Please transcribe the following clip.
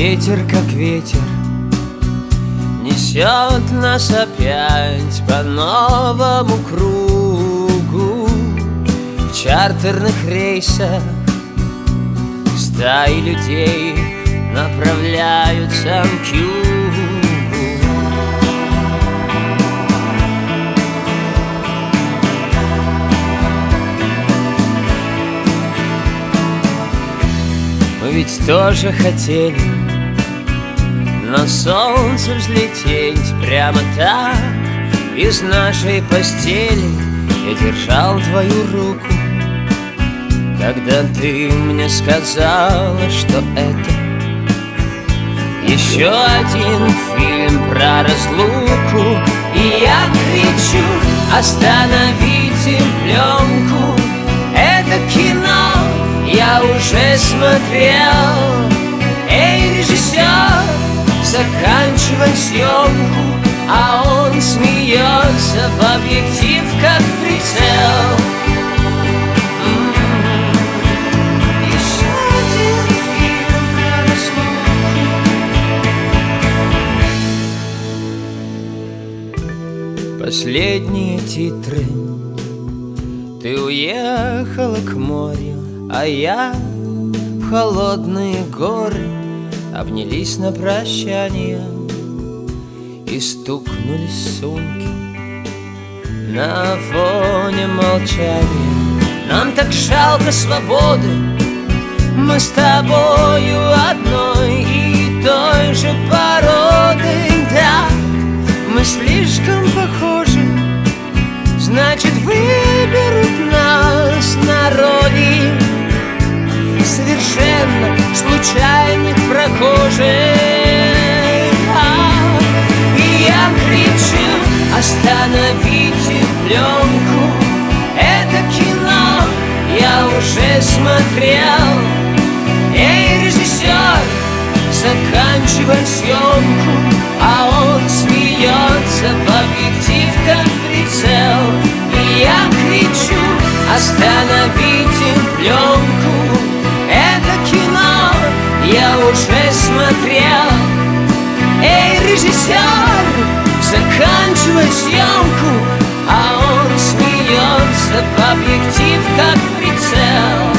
Ветер, как ветер, несет нас опять по новому кругу. В чартерных рейсах стаи людей направляются к югу. Мы ведь тоже хотели на солнце взлететь прямо так из нашей постели. Я держал твою руку, когда ты мне сказала, что это еще один фильм про разлуку. И я кричу: остановите пленку, это кино я уже смотрел. Эй, режиссер, заканчивай съемку. А он смеется в объектив, как прицел. Еще один фильм про разлуку. Последние титры. Ты уехала к морю, а я в холодные горы. Обнялись на прощание и стукнулись сумки на фоне молчания. Нам так жалко свободы, мы с тобою одной и той же породы. Да, мы слишком похожи, значит, выберут нас на роли совершенно случайных прохожих. И я кричу: остановите пленку, это кино я уже смотрел. Эй, режиссер, заканчивай съемку. А он смеется в объектив, как прицел. И я кричу: остановите пленку, это кино я уже смотрел. Эй, режиссер, заканчивай съемку. А он смеется в объектив, как прицел.